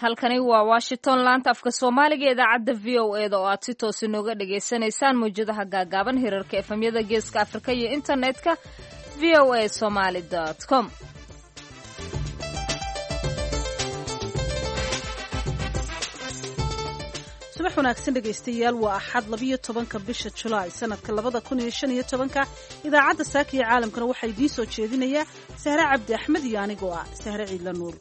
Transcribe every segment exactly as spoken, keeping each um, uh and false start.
halkani waa Washington laanta afka Soomaaliga idaacadda V O A da oo aad si toos ah nooga dhageysanaysaan mowjadaha gaagaaban hirarka F M-yada Geeska Afrika iyo internetka v o a somali dot com. subax wanaagsan dhegaystayaal waa axad labiyo tobanka bisha Julaay sanadka labada kun iyo shan iyo tobanka idaacadda saaka iyo caalamkana waxaa idiin soo jeedinaya Sahre Cabdi Axmed iyo anigoo ah Sahre Ciidla Nuur.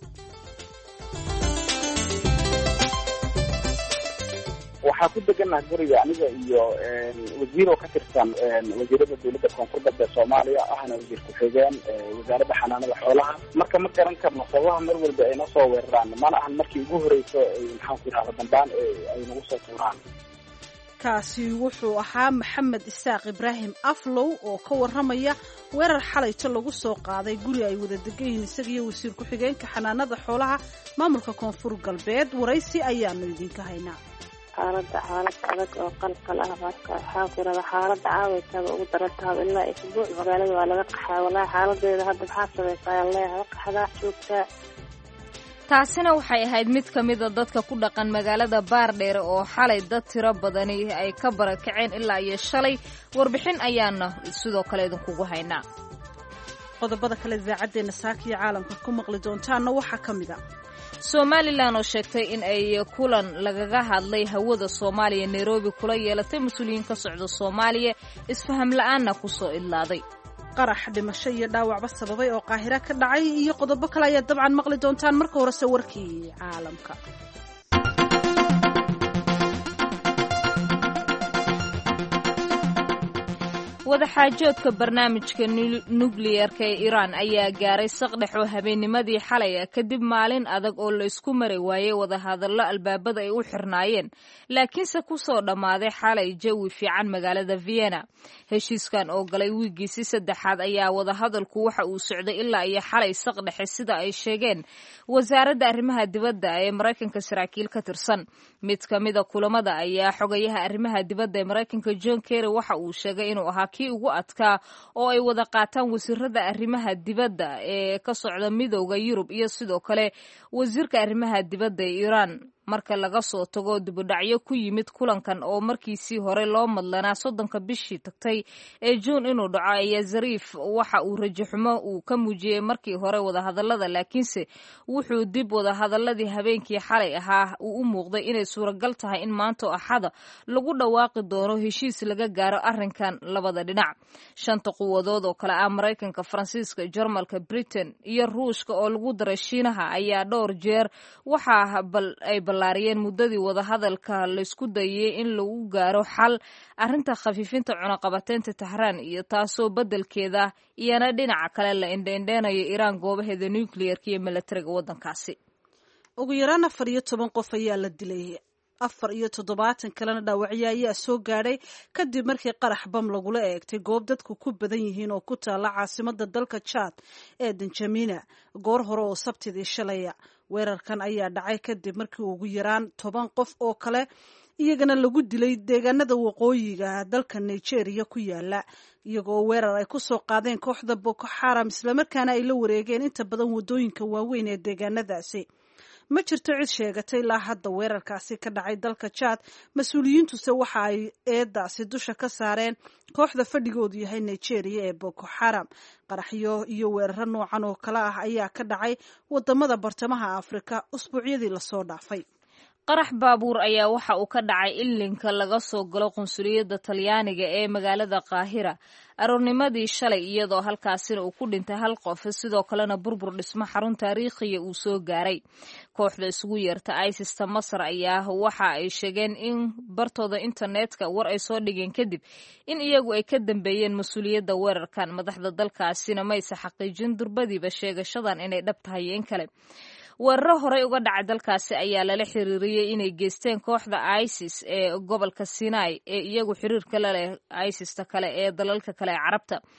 waxaa ku degannahay guriga aniga iyo wasiir oo ka tirsan wasiirada dowladda koonfurta Soomaaliya ahna wasiir ku-xigeen wasaaradda xanaanada xoolaha marka ma garan karno sababaha mar walba ay noo soo weeraraan mana ahan markii ugu horeyso maxaan ku yiraahdaa dambaan ay nagu soo tuuraan. kaasi wuxuu ahaa Maxamed Isaaq Ibraahim Aflow oo ka waramaya weerar xalayto lagu soo qaaday guri ay wada degan yihiin isaga iyo wasiir ku-xigeenka xanaanada xoolaha maamulka koonfur galbeed. waraysi ayaanu idinka haynaa. xaaladda xaalad adag oo qalqal ah marka waxaa ku yiraahdaa xaaladda caawintada ugu darantahay ilaa isbuuc magaalada waa laga qaxay walaa xaaladeeda hadda maxaa sameeyay leeyahay qaxda joogta. taasina waxay ahayd mid ka mid ah dadka ku dhaqan magaalada Baardheer oo xalay dad tiro badani ay ka barakaceen ilaa iyo shalay. warbixin ayaana sidoo kale idinkugu haynaa. qodobada kale idaacaddeena saaka iyo caalamka ku maqli doontaana waxaa ka mid ah Somaliland oo sheegtay in ay kulan lagaga hadlay hawada Soomaaliya Nairobi kula yeelatay mas'uuliyiin ka socda Soomaaliya isfaham la'aanna ku soo ilaaday. qarax dhimasho iyo dhaawacba sababay oo Qaahira ka dhacay iyo qodobo kale ayaa dabcan maqli doontaan marka hore warkii caalamka. wadaxaajoodka barnaamijka nukliyeerka ee Iran ayaa gaaray saqdhex oo habeennimadii xalay kadib maalin adag oo la isku mari waayay wadahadallo albaabada ay u xirnaayeen laakiinse ku soo dhammaaday xalay jawi fiican magaalada Vienna. heshiiskan oo galay wiigiisii saddexaad ayaa wadahadalku waxa uu socday ilaa iyo xalay saqdhexe sida ay sheegeen wasaaradda arrimaha dibadda ee Mareykanka saraakiil ka tirsan. mid ka mid ah kulamada ayaa xogayaha arrimaha dibadda ee Mareykanka John Kerry waxa uu sheegay inuu ahaa kii ugu adkaa oo ay wada qaataan wasiirada arrimaha dibadda ee ka socda midowga Yurub iyo sidoo kale wasiirka arrimaha dibadda ee Iran marka laga soo tago dibadhacyo ku yimid kulankan oo markiisii hore loo madlanaa soddonka bishii tagtay ee June inuu dhaco. ayaa Zariif waxa uu rajaxumo uu ka muujiyay markii hore wadahadallada laakiinse wuxuu dib wadahadalladii habeenkii xalay ahaa uu u muuqday inay suuragal tahay in maanta Axada lagu dhawaaqi doono heshiis laga gaaro arrinkan labada dhinac. shanta quwadood oo kale ah Mareykanka, Faransiiska, Jarmalka, Britain iyo Ruushka oo lagu daray Shiinaha ayaa dhowr jeer waxa bal ay ballaariyeen muddadii wadahadalka la isku dayay in lagu gaaro xal arrinta khafiifinta cunaqabateynta Tahraan iyo taasoo beddelkeeda iyana dhinaca kale la indheendheenayo Iran goobaheeda nuclearka iyo militariga waddankaasi. ugu yaraan afar iyo toban qof ayaa la dilay afar iyo toddobaatan kalena dhaawacyo ayaa soo gaadhay kadib markii qarax bam lagula eegtay goob dadku ku badan yihiin oo ku taala caasimada dalka Chad ee N'Djamena goor hore oo Sabtidii shalaya. weerarkan ayaa dhacay kadib markii ugu yaraan toban qof oo kale iyagana lagu dilay deegaanada waqooyiga dalka Nigeria ku yaala iyagoo weerar ay ku soo qaadeen kooxda Boko Haram islamarkaana ay la wareegeen inta badan wadooyinka waaweyn ee deegaanadaasi. ma jirto cid sheegatay ilaa hadda weerarkaasi ka dhacay dalka Chad. mas-uuliyiintuse waxa ay eedaasi dusha ka saareen kooxda fadhigoodu yahay Nigeria ee Boko Haram. qaraxyo iyo weeraro noocan oo kale ah ayaa ka dhacay wadamada bartamaha Afrika usbuucyadii la soo dhaafay. qarax baabuur ayaa waxa uu ka dhacay ilinka laga soo galo qunsuliyadda Talyaaniga ee magaalada Qaahira aroornimadii shalay iyadoo halkaasina uu ku dhintay hal qof sidoo kalena burbur dhismo xarun taariikhiya uu soo gaaray. kooxda isugu yeerta ISIS-ta Masar ayaa waxa ay sheegeen in bartooda internetka war ay soo dhigeen kadib in iyagu ay ka dambeeyeen mas'uuliyadda weerarkan. madaxda dalkaasina maysa xaqiijin durbadiiba sheegashadan inay dhab tahay in kale. weeraro horey uga dhacay dalkaasi ayaa lala xiriiriyey inay geysteen kooxda ISIS ee gobolka Sinai ee iyagu xiriirka la leh ISIS-ta kale ee dalalka kale ee Carabta.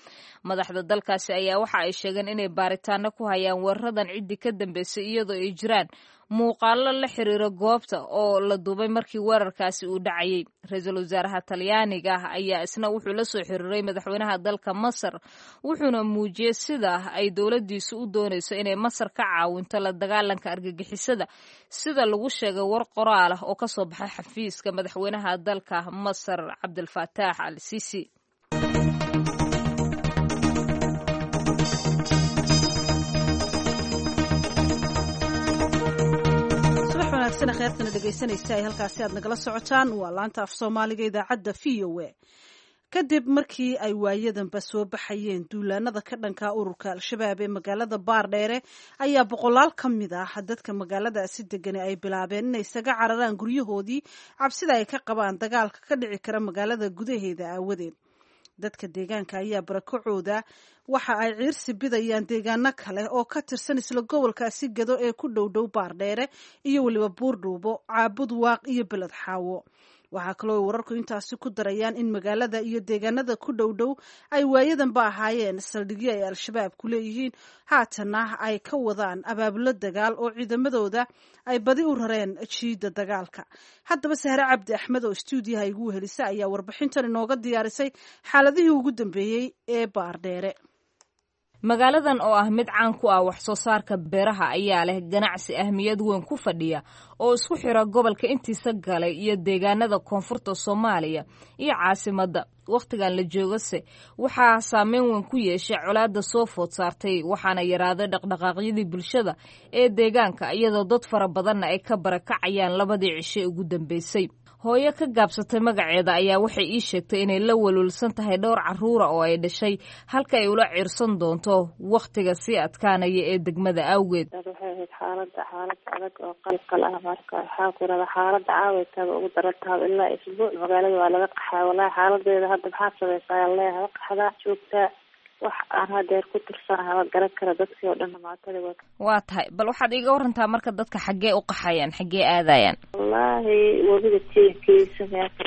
madaxda dalkaasi ayaa waxa ay sheegeen inay baaritaano ku hayaan weeraradan ciddii ka dambeysay iyadoo ay jiraan muuqaalo la xiriira goobta oo la duubay markii weerarkaasi uu dhacayay. ra-iisul wasaaraha talyaaniga ah ayaa isna wuxuu la soo xiriiray madaxweynaha dalka Masar wuxuuna muujiyey sida ay dowladdiisu u doonayso inay Masar ka caawinto la dagaalanka argagixisada sida lagu sheegay war qoraal ah oo ka soo baxay xafiiska madaxweynaha dalka Masar Cabdilfataax al-Sisi. kheyrtana dhegaysanaysa ay halkaasi aad nagala socotaan waa laanta af soomaaliga idaacadda v o a. kadib markii ay waayadanba soo baxayeen duulaanada ka dhanka ururka al-shabaab ee magaalada baardheere ayaa boqolaal ka mid ah dadka magaaladaasi degani ay bilaabeen inay isaga cararaan guryahoodii cabsida ay ka qabaan dagaalka ka dhici kara magaalada gudaheeda aawadeed. dadka deegaanka ayaa barakacooda waxa ay ciirsi bidayaan deegaano kale oo ka tirsan isla gobolkaasi gado ee ku dhow dhow baardheere iyo weliba buurdhuubo, caabud waaq iyo beled xaawo. waxaa kaloo wararku intaasi ku darayaan in magaalada iyo deegaanada ku dhow dhow ay waayadanba ahaayeen saldhigyo ay al-shabaab ku leeyihiin, haatana ay ka wadaan abaabulo dagaal oo ciidamadooda ay badi u rareen jiida dagaalka. haddaba sahre cabdi axmed oo stuudiyaha igu helisa ayaa warbixintan inooga diyaarisay xaaladihii ugu dambeeyey ee baardheere. magaaladan oo ah mid caan ku ah wax soo saarka beeraha ayaa leh ganacsi ahmiyad weyn ku fadhiya oo isku xira gobolka intiisa galay iyo deegaanada koonfurta Soomaaliya iyo caasimadda. waqtigan la joogase waxaa saameyn weyn ku yeeshay colaadda soo food saartay waxaana yaraaday dhaqdhaqaaqyadii bulshada ee deegaanka iyadoo dad fara badanna ay ka barakacayaan labadii cisho ugu dambeysay. hooyo ka gaabsatay magaceeda ayaa waxay ii sheegtay inay la walwalsan tahay dhowr carruura oo ay dhashay halka ay ula ciirsan doonto wakhtiga sii adkaanaya ee degmada awgeed. waxay ahayd xaalada xaalad adag oo qalqal ah marka waxaa ku yidhahda xaalada caawaytaaba ugu darantaaba ilaa isbuuc magaalada waa laga qaxaa. walahi xaaladeeda hadda maxaa samaysaa leeyahay qaxdaa joogtaa wax aan hadeer ku tirsanahay waa garan kara dadkii oo dhan dhamaatay. waa tahay bal waxaad iiga warantaa marka dadka xaggee u qaxayaan, xaggee aadayaan? wallaahi webiga tiinkiisa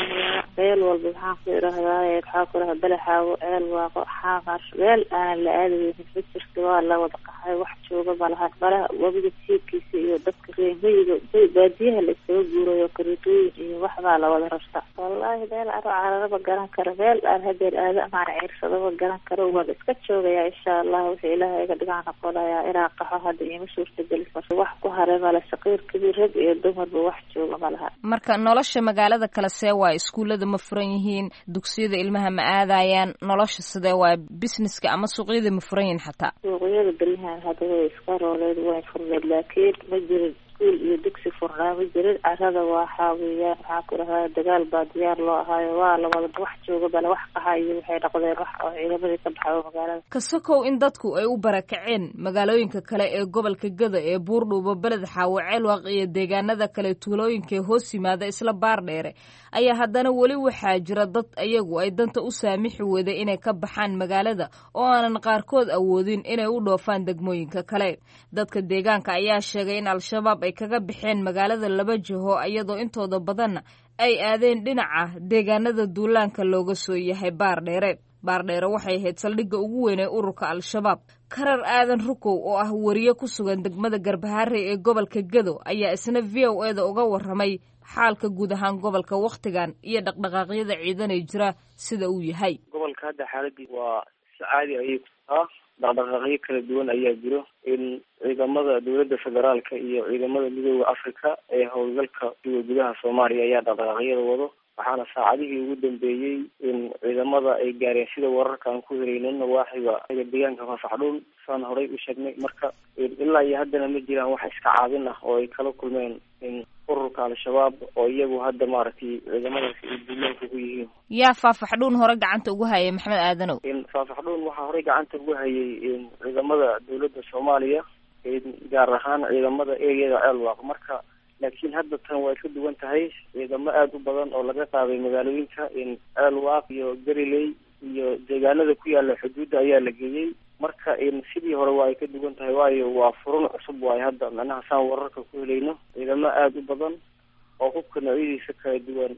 meel walba waxaan ku idhahdaa waxaa ku idhahda balaxaawo, ceel waaqo, xaaqar, meel aan la aadaynin ma jirto, waa la wada qaxay, wax jooga malaha. balaha webiga tiinkiisa iyo dadka reemiyiga baadiyaha la isaga guurayo karitooyin iyo waxbaa la wada rarta. wallaahi meel aro cararaba garan karo, meel aan hadeer aada amaan ciirsadaba garan karo. waa iska joogaya insha allah wixii ilaahay iga dhigaan noqonayaa inaan qaxo hadda iima suurtageli karto. wax ku haray male, saqiir kabiir rag iyo dumarba wax jooga malaha. marka nolosha magaalada kale see waa? iskuullada ma furan yihiin? dugsiyada ilmaha ma aadayaan? nolosha sidee waa? businesska ama suuqyada ma furan yihiin? xataa suuqyada beryahan hadda way iska rooleed, way furneed, laakiin ma jirin iskuul iyo dugsi furnaa ma jirin. carada waxaa weeyaan waxaa ku dhahaa dagaal baa diyaar loo ahaayo, waa la wada wax jooga bale wax qaxa iyo waxay noqdeen wax oo ciidamadii ka baxay magaalada. kasokow in dadku ay u barakaceen magaalooyinka kale ee gobolka Gada ee Buurdhuubo, Beled Xaawo, Ceelwaaq iyo deegaanada kale tuulooyinka hoos yimaada isla Baardheere ayaa haddana weli waxaa jira dad ayagu ay danta u saamixi wada inay ka baxaan magaalada oo aanan qaarkood awoodin inay u dhoofaan degmooyinka kale. dadka deegaanka ayaa sheegay in al-shabaab ay kaga baxeen magaalada laba jiho iyadoo intooda badanna ay aadeen dhinaca deegaanada duulaanka looga soo yahay Baardheere. Baardheere waxay ahayd saldhigga ugu weyn ee ururka al-shabaab. karar aadan rukow oo ah wariye ku sugan degmada Garbaharre ee gobolka Gado ayaa isna V O A da uga warramay xaalka guud ahaan gobolka waqtigan iyo dhaqdhaqaaqyada ciidan ee jira sida uu yahay. gobolka hadda xaaladii waa si caadi ayay ah, dhaqdhaqaaqyo kala duwan ayaa jiro. in ciidamada dowladda federaalka iyo ciidamada midooda Afrika ee howlgalka gudaha Soomaaliya ayaa dhaqdhaqaaqyada wado. waxaana saacadihii ugu dambeeyey in ciidamada ay gaareen sida wararka aan ku helaynay waaxiga deegaanka Fasaxdhuun saan horay u sheegnay. marka ilaa iyo haddana ma jiraan wax iska caabin ah oo ay kala kulmeen in ururka al-shabaab oo iyagu hadda maaragtay ciidamadaasi ay duulaan ku yihiin. yaa Fasaxdhuun hore gacanta ugu hayay Maxamed Aadanow? in Fasaxdhuun waxaa hore gacanta ugu hayay in ciidamada dowladda Soomaaliya gaar ahaan ciidamada eryada Ceelwaaq. marka laakiin hadda tan way ka duwan tahay. ciidamo aada u badan oo laga qaaday magaalooyinka in Ceelwaaq iyo Gariley iyo deegaanada ku yaala xuduudda ayaa la geeyey. marka in sidii hore waa ay ka duwan tahay, waayo waa furun cusub waayo hadda macnaha saan wararka ku helayno. ciidamo aada u badan oo hubka noocyadiisa kala duwan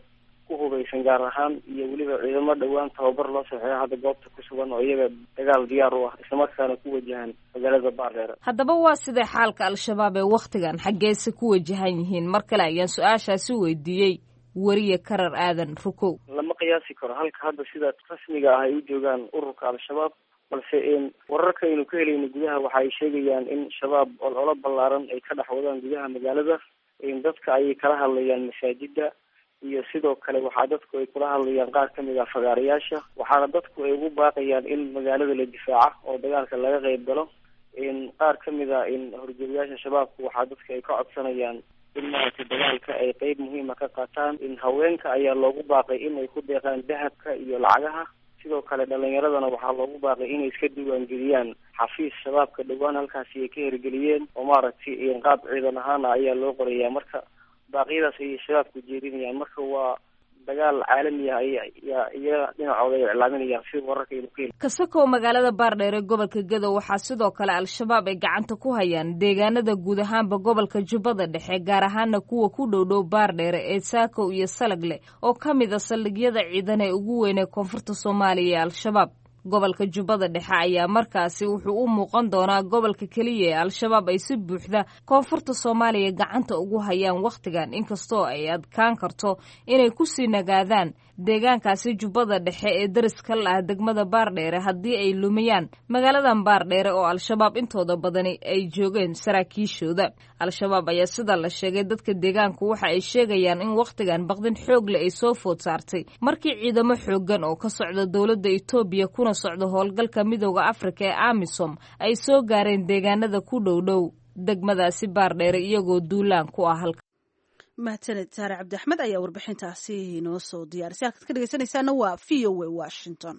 ku hubaysan gaar ahaan iyo weliba ciidamo dhowaan tababar loo saxeeyo hadda goobta ku sugan oo iyaga dagaal diyaar u ah islamarkaana ku wajahan magaalada Baardheere. Haddaba waa sidee xaalka al-shabaab ee wakhtigan xaggeese ku wajahan yihiin? mar kale ayaan su-aashaasi weydiiyey wariye Karar Aadan Rukow. lama qiyaasi karo halka hadda sida rasmiga ah ay u joogaan ururka al-shabaab, balse in wararka aynu ka helayno gudaha waxa ay sheegayaan in shabaab ololo ballaaran ay ka dhex wadaan gudaha magaalada. in dadka ay kala hadlayaan masaajida iyo sidoo kale waxaa dadku ay kula hadlayaan qaar kamid ah fagaarayaasha, waxaana dadku ay ugu baaqayaan in magaalada la difaaco oo dagaalka laga qayb galo. in qaar kamid ah in horjoogayaasha shabaabku waxaa dadka ay ka codsanayaan in maaragtay dagaalka ay qeyb muhiima ka qaataan. in haweenka ayaa loogu baaqay in ay ku deeqaan dahabka iyo lacagaha, sidoo kale dhalinyaradana waxaa loogu baaqay inay iska diiwaangeliyaan xafiis shabaabka dhowaan halkaasi ay ka hirgeliyeen oo maaragtay in qaab ciidan ahaana ayaa loo qorayaa. marka baaqyadaas ayay shabaabku jeedinayaan. marka waa dagaal caalami ah ayaa iyaga dhinacooda ay iclaaminayaan sida wararka aynu ka heli. Kasakoo magaalada Baardheere gobolka Gadow waxaa sidoo kale al-shabaab ay gacanta ku hayaan deegaanada guud ahaanba gobolka Jubbada Dhexe, gaar ahaana kuwa ku dhow dhow Baardheere ee Saakow iyo Salagle oo ka mid ah saldhigyada ciidan ee ugu weyn ee koonfurta Soomaaliya ee al-shabaab. gobolka Jubbada Dhexe ayaa markaasi wuxuu u muuqan doonaa gobolka kaliya ee al-shabaab ay si buuxda koonfurta Soomaaliya gacanta ugu hayaan wakhtigan, inkastoo ay adkaan karto inay ku sii nagaadaan deegaankaasi Jubbada Dhexe ee dariska la ah degmada Baardheere haddii ay lumiyaan magaaladan Baardheere oo al-shabaab intooda badani ay joogeen saraakiishooda. al-shabaab ayaa sida la sheegay dadka deegaanku waxa ay sheegayaan in wakhtigan baqdin xoog leh ay soo food saartay markii ciidamo xoogan oo ka socda dowladda Itoobiya kuna socda howlgalka midowga Afrika ee AMISOM ay soo gaareen deegaanada ku dhow dhow degmadaasi Baardheere iyagoo duulaan ku ah halka. mahadsaned Saare Cabdi Axmed ayaa warbixintaasi inoo soo diyaarisay. halkaad ka dhegeysanaysaana waa V O A Washington.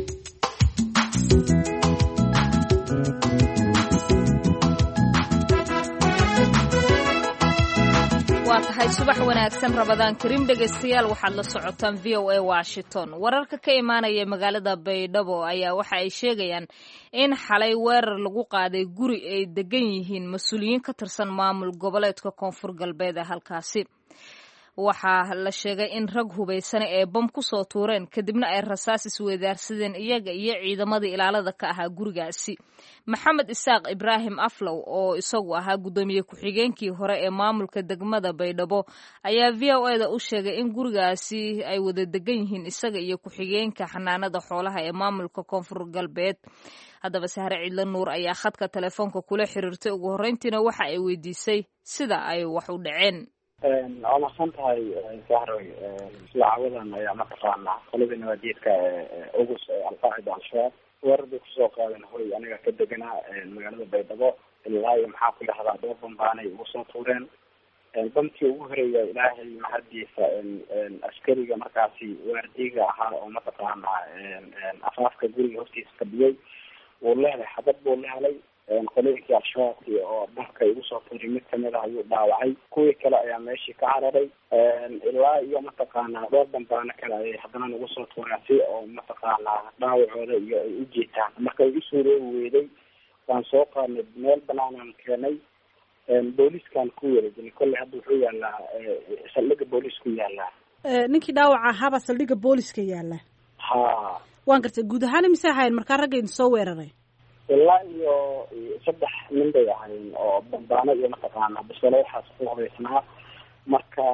waa tahay subax wanaagsan Rabadaan Kariim dhegeystayaal, waxaad la socotaan V O A Washington. wararka ka imaanaya magaalada Baydhabo ayaa waxa ay sheegayaan in xalay weerar lagu qaaday guri ay degan yihiin mas-uuliyiin ka tirsan maamul goboleedka Koonfur Galbeed ee halkaasi. waxaa la sheegay in rag hubaysane ee bam ku soo tuureen kadibna ay rasaas isweydaarsadeen iyaga iyo ciidamadii ilaalada ka ahaa gurigaasi. maxamed isaaq ibraahim aflow oo isagu ahaa guddoomiye ku-xigeenkii hore ee maamulka degmada Baydhabo ayaa V O A da u sheegay in gurigaasi ay wada degan yihiin isaga iyo ku-xigeenka xanaanada xoolaha ee maamulka Koonfur Galbeed. haddaba Sahre Cidlo Nuur ayaa khadka telefoonka kula xiriirtay. ugu horreyntiina waxa ay weydiisay sida ay wax u dhaceen. waa mahadsan tahay sahroy. isla cawadan ayaa mataqaanaa qolada nabadeedka ugus alqaacida al-shabaab weerar bay kusoo qaadeen hoy aniga ka deganaa magaalada Baydhabo. ilaa iyo maxaa ku dhahdaa dhowr bambaanay ugu soo tuureen. bamkii ugu horeeya ilaahay mahadiisa askariga markaasi waardiga ahaa oo mataqaanaa afaafka guriga hortiisa fadhiyey wuu lehelay xabad buu lehelay. qolooyinkii al-shabaabkii oo dhanka igu soo tuuray mid kamid ah ayuu dhaawacay. kuwii kale ayaa meeshii ka cararay. ilaa iyo mataqaanaa dhowr bambaano kale ayay haddana nagu soo tuureen si oo mataqaanaa dhaawacooda iyo ay u jeetaan. marka ay usoo reebi weyday waan soo qaadnay meel banaanaan keenay. booliskaan ku wareejinay. kolley hadda wuxuu yaalaa saldhiga boolis ku yaalaa. ninkii dhaawaca ahaabaa saldhiga booliska yaala. ha waan gartay. guud ahaan imise ahayn markaa ragga idin soo weeraray? ilaa iyo saddex nin bay ahayn oo bambaano iyo mataqaana bisalo waxaas ku hubaysnaa. marka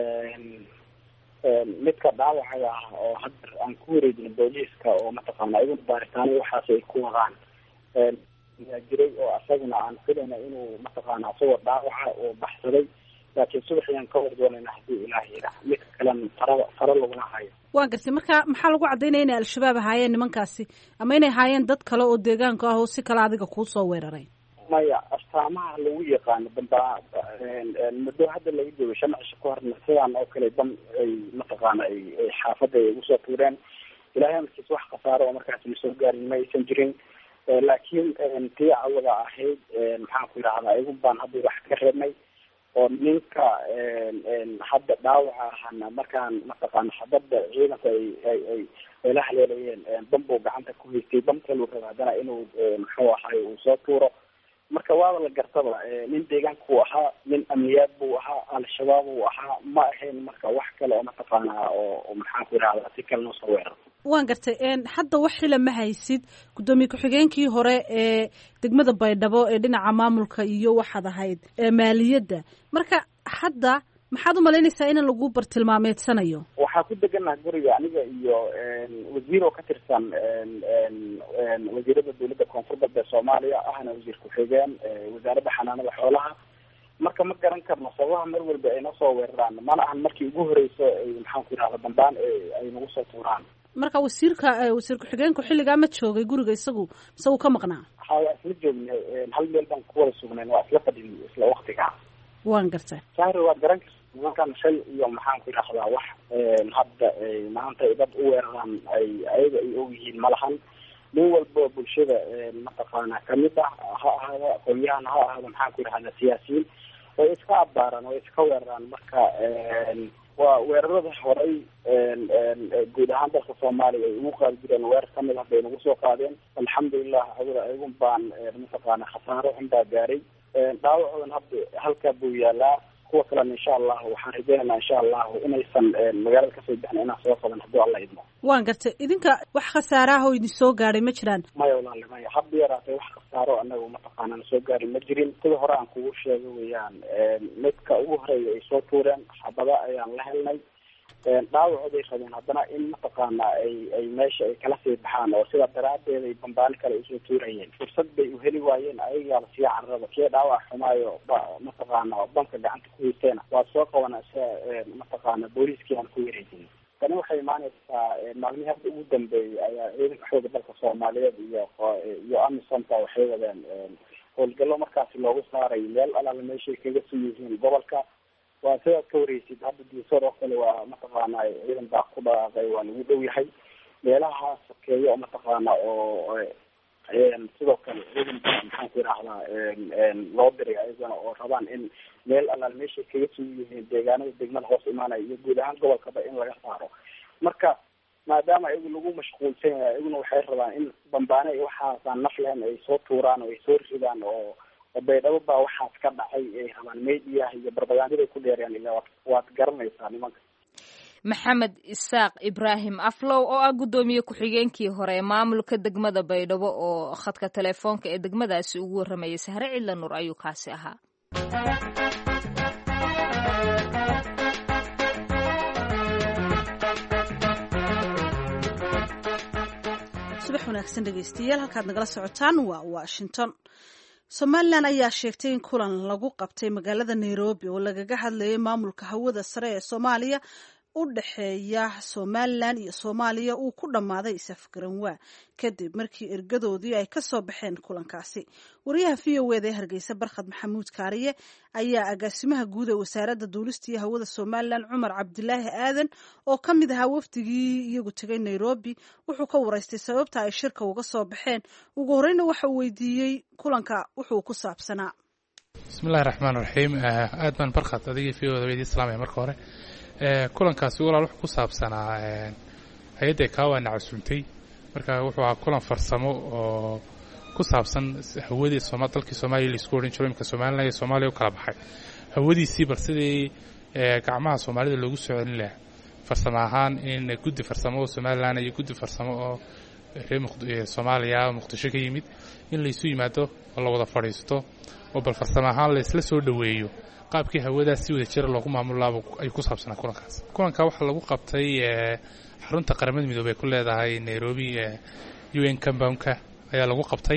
midka dhaawacaga ah oo hadda aan ku wareejinay booliiska oo mataqaana iyagu baaritaano waxaas ay ku wadaan yaa jiray oo asaguna aan filayna inuu mataqaana asagoo dhaawaca oo baxsaday, laakiin subaxiyaan ka war doonayna haddii ilaahay yidhaah. midka kalena fara fara laguna hayo. waan gartay. marka maxaa lagu caddaynaya inay al-shabaab ahaayeen nimankaasi ama inay ahaayeen dad kale oo deegaanka ah oo si kale adiga kuu soo weeraray? maya, astaamaha lagu yaqaano damba muddo hadda laga joogo shan cisho ka horna sidaan oo kale dam ay mataqaana ay xaafadda ay ugu soo tuureen. ilaahay amarkiis wax khasaaro oo markaasi la soo gaarin ma aysan jirin. laakiin tii cawada ahayd maxaan ku yidhahdaa iyagun baan hadda wax ka reebnay oo ninka hadda dhaawaca ahana markaan mataqaana xabadda ciidanku ay ay ay ay la haleelayeen bambuu gacanta ku haystay. bamka luu raba haddana inuu muxuu ahay uu soo tuuro, marka waaba la gartaba nin deegaanka uu ahaa, nin amniyaad buu ahaa, al-shabaab uu ahaa, ma ahayn marka wax kale oo mataqaanaa oo maxaan ku yidhahdaa si kale noo soo weerar. waan gartay hadda wax xila ma haysid guddoomiye ku-xigeenkii hore ee degmada Baydhabo ee dhinaca maamulka iyo waxaad ahayd ee maaliyadda, marka hadda maxaad u malaynaysaa in lagu bartilmaameedsanayo? waxaa ku deganaha guriga aniga iyo wasiir oo ka tirsan wasiirada dowladda koonfur galbeed Soomaaliya ahna wasiir ku-xigeen wasaaradda xanaanada xoolaha. marka ma garan karno sababaha mar walba ay noo soo weeraraan, mana ahan markii ugu horeyso maxaan ku yidhahdaa dambaan ay nagu soo tuuraan. marka wasiirka wasiir ku-xigeenku xilligaa ma joogay guriga isagu mise uu ka maqnaa? ha isla joognay, hal meel baan ku wada sugnayn, waa isla fadhin isla waqtigaa. waan gartay sahri waad garan karta nimankan shay iyo maxaan ku yidhahdaa wax hadda maanta ay dad u weeraraan ay ayaga ay og yihiin malahan. nin walba bulshada mataqaanaa kamid ah ha ahaada aqoonyahan ha ahaada maxaan ku yidhahdaa siyaasiyiin way iska abbaaraan way iska weeraraan. marka waa weerarada horey guud ahaan dalka Soomaaliya ay ugu qaadi jireen weerar kamid ah bay nagu soo qaadeen. alxamdulilah hawada ayagun baan mataqaanaa khasaaro xun baa gaaray, dhaawacoodan hadda halkaa buu yaalaa. kuwa kalena insha allah waxaan rajaynaynaa insha allah inaysan magaalada kasoo bixin inaan soo qaban hadduu alla idmo. waan gartay idinka wax khasaaraha oo idin soo gaadhay ma jiraan? maya walaali maya, hadda yaraatay wax khasaaro anagu mataqaana na soo gaari ma jirin. sida hore aan kugu sheega weeyaan midka ugu horeeya ay soo tuureen xabada ayaan la helnay, dhaawacooday rabeen haddana in mataqaana ay ay meesha ay kala sii baxaan oo sidaa daraadeed ay bambaani kale usoo tuurayeen. fursad bay u heli waayeen, ayagaa lasii cararaba kee dhaawac xumaayo mataqaana banka gacanta ku haysteena waad soo qabanaa sia mataqaana booliiskii aan ku wareejin. tani waxay imaanaysaa maalmihii hadda ugu dambeeyey ayaa ciidanka xooga dalka Soomaaliyeed iyo iyo amisonta waxay wadeen howlgallo markaasi loogu saaray meel alaala meeshay kaga soo yihiin gobolka. waa sidaad ka wareysid hadda diisoor oo kale waa mataqaana ciidan baa ku dhaqaaqay, waa lagu dhow yahay meelaha sokeeyo oo mataqaana oo sidoo kale ciidan baa maxaan ku yidhahdaa loo diray ayagana oo rabaan in meel alaal meeshay kaga soo yihiin deegaanada degmada hoos imaanaya iyo guud ahaan gobolkaba in laga saaro. marka maadaama ayagu lagu mashquulsan yahay ayaguna waxay rabaan in bambaane ay waxaasaan naf lahayn ay soo tuuraan oo ay soo ridaan oo Baydhabo baa waxaas ka dhacay ay rabaan media iyo barbagaandada ku dheerayaan ilaa waad garanaysaa nimanka. maxamed isaaq ibraahim aflow oo ah guddoomiye ku-xigeenkii hore ee maamulka degmada Baydhabo oo khadka telefoonka ee degmadaasi ugu waramayay Sahre Cidla Nuur ayuu kaasi ahaa. subax wanaagsan dhegeystayaal, halkaad nagala socotaan waa Washington. Somaliland ayaa sheegtay in kulan lagu qabtay magaalada Nairobi oo lagaga hadlayay maamulka hawada sare ee Soomaaliya u dhaxeeya Somaliland iyo Soomaaliya uu ku dhamaaday isafgaranwaa kadib markii ergadoodii ay ka soo baxeen kulankaasi. wariyaha V O A ee Hargeysa Barkhad Maxamuud Kaariye ayaa agaasimaha guud ee wasaaradda duulista iyo hawada Somaliland Cumar Cabdilaahi Aadan oo ka mid ahaa wafdigii iyagu tagay Nairobi wuxuu ka waraystay sababta ay shirka uga soo baxeen. ugu horeyna waxa uu weydiiyey kulanka wuxuu ku saabsanaa. bismillaahir rahmaanir rahiim. aad baan Barkhad adiga V O A weydii salaamay marka hore. kulankaasi walaal wuxuu ku saabsanaa hay'adda kaawaan casuuntay, marka wuxuu ahaa kulan farsamo oo ku saabsan hawadii Soomaaliya dalkii Soomaaliya isku oran jiray imka Soomaaliya iyo Soomaaliya u kala baxay hawadiisii bar sidii gacmaha Soomaalida loogu soo celin lahaa farsamo ahaan in guddi farsamo oo Soomaaliland iyo guddi farsamo oo reer Soomaaliya Muqdisho ka yimid in la isu yimaado oo la wada fadhiisto oo bal farsamo ahaan la isla soo dhaweeyo qaabkii hawada si wada jir loogu maamulaabo ay ku saabsanaa kulankaas. kulanka waxa lagu qabtay xarunta qaramada midoobay ku leedahay Nairobi U N compound-ka ayaa lagu qabtay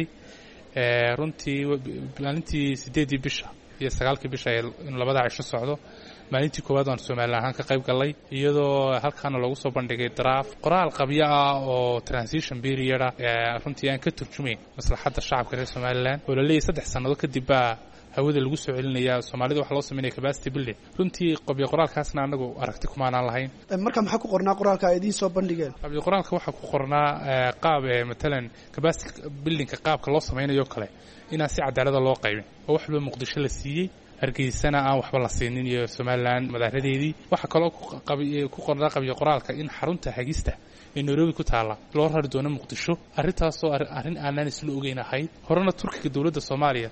runtii maalintii sideedii bisha iyo sagaalkii bisha in labada cisho socdo. maalintii koowaad aan Soomaaliland ahaan ka qayb galay iyadoo halkaana lagu soo bandhigay draft qoraal qabyo ah oo transition period ah runtii aan ka turjumayn maslaxadda shacabka reer Somaliland oo la leeyahay saddex sanadood kadib baa hawada lagu soo celinaya Soomaalida waxa loo sameeyay capacity building. runtii qabyo qoraalkaasna anagu aragti kuma aan lahayn. marka maxaa ku qornaa qoraalka ay idin soo bandhigeen? qabyo qoraalka waxa ku qornaa qaab matalan capacity building-ka qaabka loo sameeyo kale inaan si cadaalad loo qaybin oo waxba Muqdisho la siiyay Hargeysana aan waxba la siinin iyo Somaliland madaxdeedii. waxa kale oo ku qornaa qabyo qoraalka in xarunta hagista ee Nairobi ku taala loo rari doono Muqdisho, arrintaas oo arrin aanan isla ogeyn ahayd. horena Turkiga dawladda Soomaaliya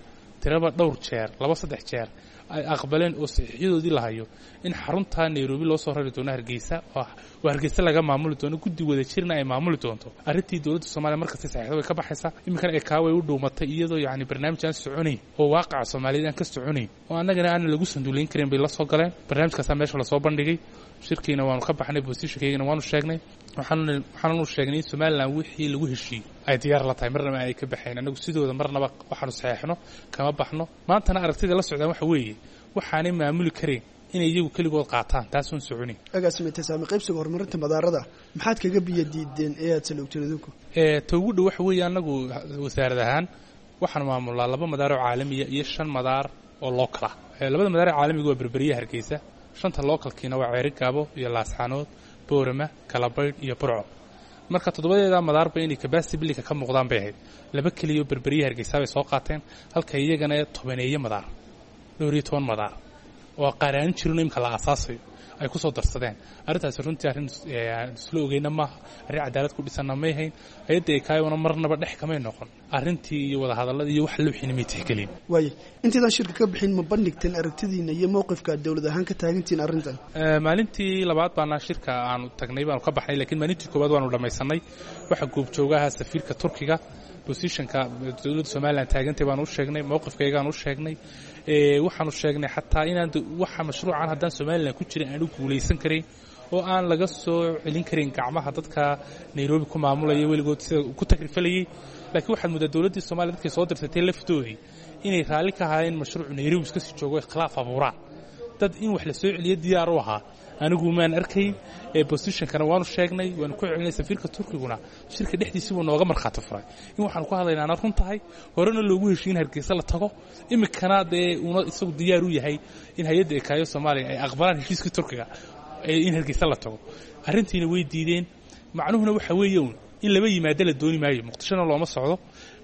tiraba dhowr jeer laba saddex jeer ay aqbaleen oo saxiixyadoodii la hayo in xarunta Nairobi loo soo rari doono Hargeysa oo Hargeysa laga maamuli doono guddi wada jirna ay maamuli doonto arrintii dawladda Soomaaliya markasta saxiixdo way ka baxaysaa iminkan ay kaaway u dhuumatay iyadoo yaani barnaamij aan soconayn oo waaqaca Soomaaliyeed aan ka soconayn oo annagana aan lagu sanduuleyn karin bay la soo galeen barnaamijkaas meesha la soo bandhigay shirkiina waanu ka baxnay positionkeena waanu sheegnay waxaan waxaanu sheegnay in Soomaaliland wixii lagu heshiiyay ay diyaar la tahay marnaba ay ka baxeen anagu sidooda marnaba waxaanu saxiixno kama baxno maantana aragtida la socdaan waxa weeye waxaanay maamuli kareen inay iyagu kaligood qaataan taas oo soconin agaasimaynta saami qaybsiga horumarinta madaarada maxaad kaga biyo diideen ee aad salugteen idinku ee toogu dhow waxa weeye anagu wasaarad ahaan waxaan maamulaa laba madaar oo caalami ah iyo shan madaar oo local ah labada madaar ee caalamiga waa Berberiya Hargeysa shanta localkiina waa Ceerigaabo iyo Laascaanood Boorama Kalabayd iyo Burco marka toddobadeeda madaarba inay capacity ka muuqdaan bay ahayd laba kaliyo Berberiya Hargeysa bay soo qaateen halka iyagana tobaneeyo madaar dhowr iyo toban madaar oo qaraan jirno imka la asaasay ay ku soo darsadeen arintaas runtii arin isla ogeeyna ma arrin cadaalad ku dhisan ma yahay ayada ay kaayona marnaba dhex kamay noqon arintii iyo wada hadalladii iyo wax loo xinimay tixgelin way intii shirka ka bixin ma bandhigteen aragtidiina iyo mowqifka dawladda ahaan ka taagantiin arrintan maalintii labaad baan shirka aan tagnay baan ka baxnay laakiin maalintii koobaad waanu dhamaysanay waxa goob joogaha safiirka Turkiga positionka dawladda Soomaaliland taagantay baan u sheegnay mowqifkayga aan u sheegnay ee waxaanu sheegnay xataa inaan waxa mashruucan haddaan Soomaaliland ku jirin aan u guuleysan karin oo aan laga soo celin karin gacmaha dadka Nairobi ku maamulaya weligood sida ku takrifalayay laakiin waxaad muddo dawladda Soomaaliland dadkii soo dirtay laftoodii inay raali ka hayeen mashruuc Nairobi iska sii joogo khilaaf abuuraan dad in wax la soo celiyo diyaar u ahaa anigu maan arkay ee positionkana waanu sheegnay waanu ku celinay safiirka Turkiguna shirka dhexdiisa uu nooga marxato furay in waxaan ku hadlaynaa aan run tahay horena loogu heshiin Hargeysa la tago imikana ee uu isagu diyaar u yahay in hay'adda ekaayo Soomaaliya ay aqbalaan heshiiska Turkiga in Hargeysa la tago arrintiina way diideen macnuhuna waxa weeye in laba yimaado la dooni maayo muqdishona looma socdo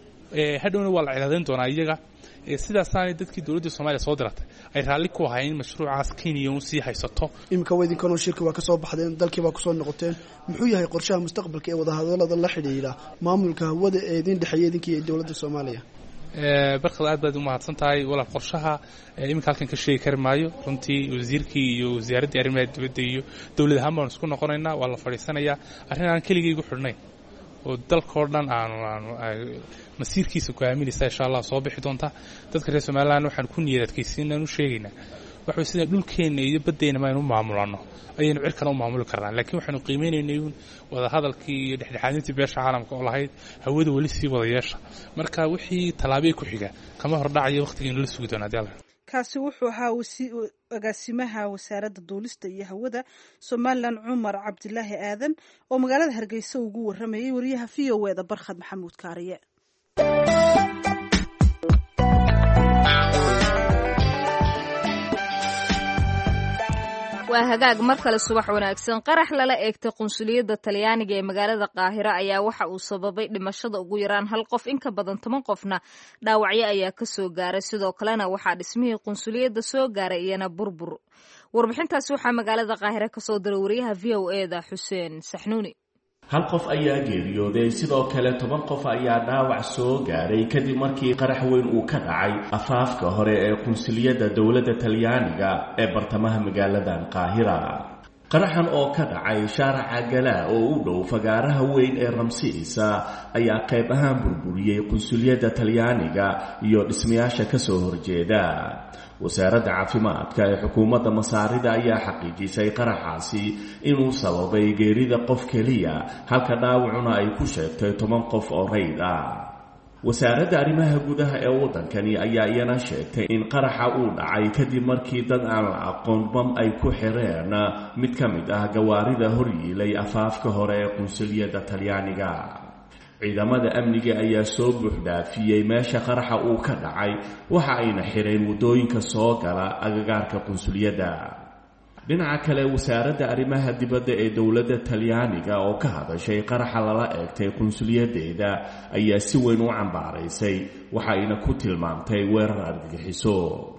ee hadhowna waa la ciidadeyn doonaa iyaga sidaasaan dadkii dawladda Soomaaliya soo diratay ay raali ku hayeen mashruucaas Kenya uu sii haysato imka weydinkan shirka waa ka soo baxdeen dalkii baa ku soo noqoteen muxuu yahay qorshaha mustaqbalka ee wada hadallada la xidhiidha maamulka hawada ee idin dhaxeeyay idinkii iyo dawladda Soomaaliya ee barkad aad baad u mahadsan tahay wala qorshaha imka halkan ka sheegi kar maayo runtii wasiirkii iyo wasaaradda arrimaha dibadda iyo dawladda ahaan baan isku noqonaynaa waa la fadhiisanayaa arrin aan keligay ugu xidhnay oo dalka dhan aan masiirkiisa ku aaminaysa insha Allah soo bixi doonta dadka reer Soomaaliland waxaan ku niyadkaysiinaan u sheegaynaa waxa sida dhulkeena iyo badeena ma inuu maamulano ayaynu cirkan u maamuli karnaa laakiin waxaanu qiimeynaynaa wada hadalkii iyo dhexdhexaadintii beesha caalamka oo lahayd hawada wali sii wada yeesha marka wixii talaabay ku xiga kama hor dhacay waqtigeena la sugi doonaa dal kaasi wuxuu ahaa agaasimaha wasaaradda duulista iyo hawada Soomaaliland Cumar Cabdilaahi Aadan oo magaalada Hargeysa ugu waramayay wariyaha V O A da Barkhad Maxamuud Kaariye waa hagaag mar kale subax wanaagsan qarax lala eegtay qunsuliyadda Talyaaniga ee magaalada Qaahira ayaa waxa uu sababay dhimashada ugu yaraan hal qof in ka badan toban qofna dhaawacyo ayaa ka soo gaaray sidoo kalena waxaa dhismihii qunsuliyadda soo gaaray iyana burbur warbixintaasi waxaa magaalada Qaahira ka soo diray wariyaha V O A da Xuseen Saxnuuni hal qof ayaa geeriyooday sidoo kale toban qof ayaa dhaawac soo gaaray kadib markii qarax weyn uu ka dhacay afaafka hore ee qunsuliyadda dawladda Talyaaniga ee bartamaha magaaladan Qaahira qaraxan oo ka dhacay shaarica Galaa oo u dhow fagaaraha weyn ee Ramsiisa ayaa qayb ahaan burburiyay qunsuliyadda Talyaaniga iyo dhismayaasha ka soo horjeeda wasaaradda caafimaadka ee xukuumadda Masaarida ayaa xaqiijisay qaraxaasi inuu sababay geerida qof kaliya halka dhaawacuna ay ku sheegtay toban qof oo rayd ah wasaaradda arrimaha gudaha ee wadankani ayaa iyana sheegtay in qaraxa uu dhacay kadib markii dad aan la aqoon bam ay ku xireen mid ka mid ah gawaarida horyiilay afaafka hore ee qunsuliyadda Talyaaniga ciidamada amniga ayaa soo buuxdaafiyay meesha qaraxa uu ka dhacay waxa ayna xireen wadooyinka soo gala agagaarka qunsuliyadda dhinaca kale wasaaradda arrimaha dibadda ee dawladda Talyaaniga oo ka hadashay qaraxa lala eegtay qunsuliyadeeda ayaa si weyn u cambaaraysay waxa ayna ku tilmaamtay weerar argagixiso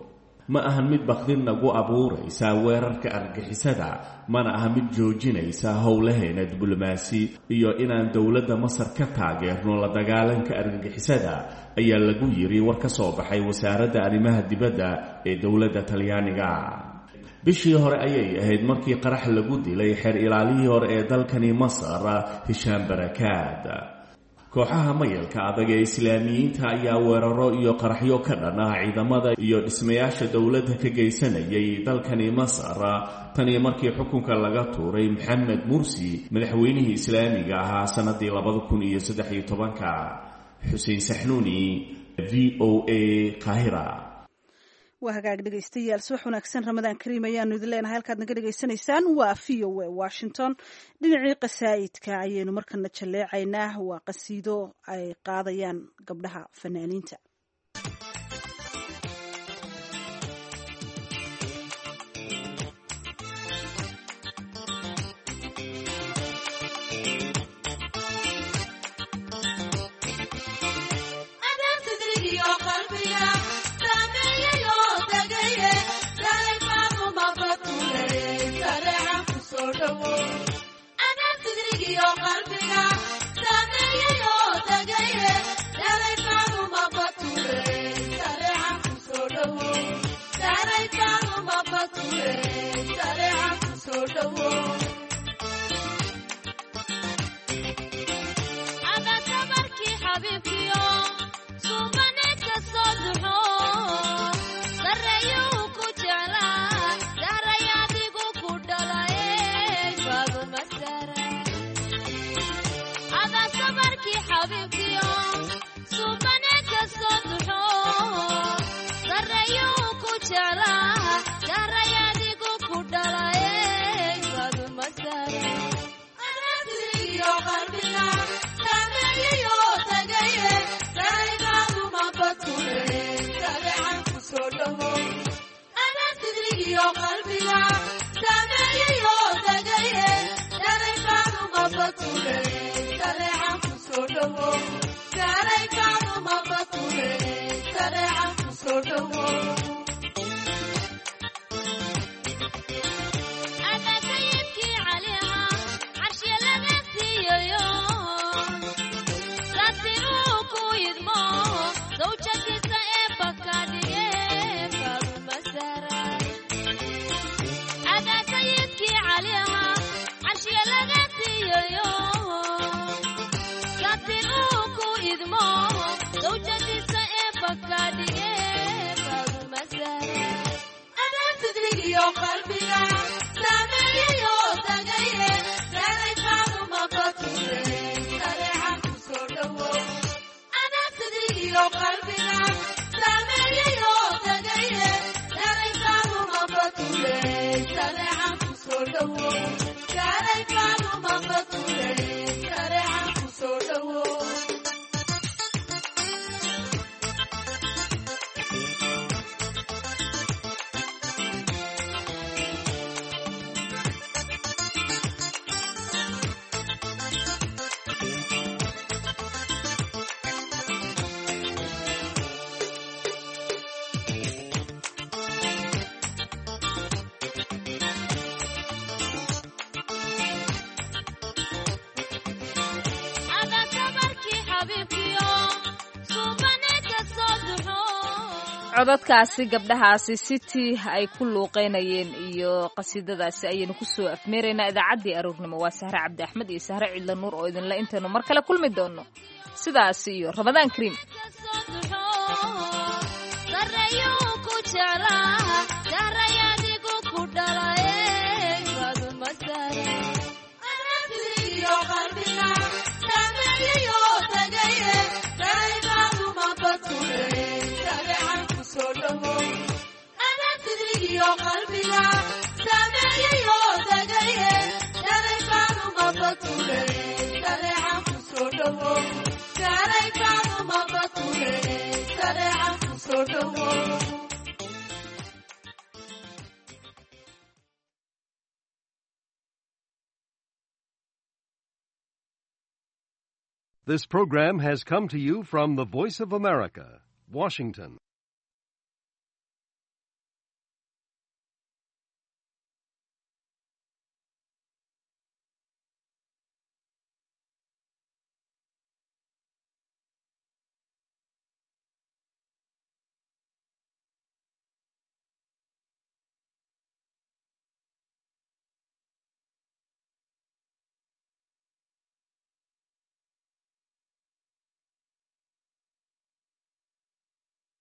ma ahan mid baqdin nagu abuuraysa weerarka argixisada mana aha mid joojinaysa howlaheena diblomaasi iyo inaan dowladda Masar ka taageerno la dagaalanka argixisada ayaa lagu yiri war ka soo baxay wasaaradda arrimaha dibadda ee dowladda Talyaaniga. bishii hore ayay ahayd markii qarax lagu dilay xeer ilaalihii hore ee dalkani Masar Hisham Barakaad. kooxaha mayalka adag ee islaamiyiinta ayaa weeraro iyo qaraxyo ka dhan ah ciidamada iyo dhismayaasha dowladda ka geysanayay dalkani Masar tani markii xukunka laga tuuray Maxamed Mursi madaxweynihii islaamiga ahaa sanadii laba kun iyo saddex iyo toban. Xuseen Saxnuuni, V O A, Qaahira. waa hagaag dhegaystayaal subax wanaagsan ramadaan kariim ayaanu idin leenahay halkaad naga dhegaysanaysaan waa v o a Washington. dhinacii qasaa'idka ayaynu markana jaleecaynaa waa qasiido ay qaadayaan gabdhaha fanaaniinta. codadkaasi gabdhahaasi city ay ku luuqeynayeen iyo qasiidadaasi ayaynu kusoo afmeeraynaa idaacaddii aroornimo. waa Sahre Cabdi Axmed iyo Sahre Cidla Nuur oo idinla intaynu mar kale kulmi doono sidaas iyo Ramadaan Kariim. This program has come to you from the Voice of America, Washington.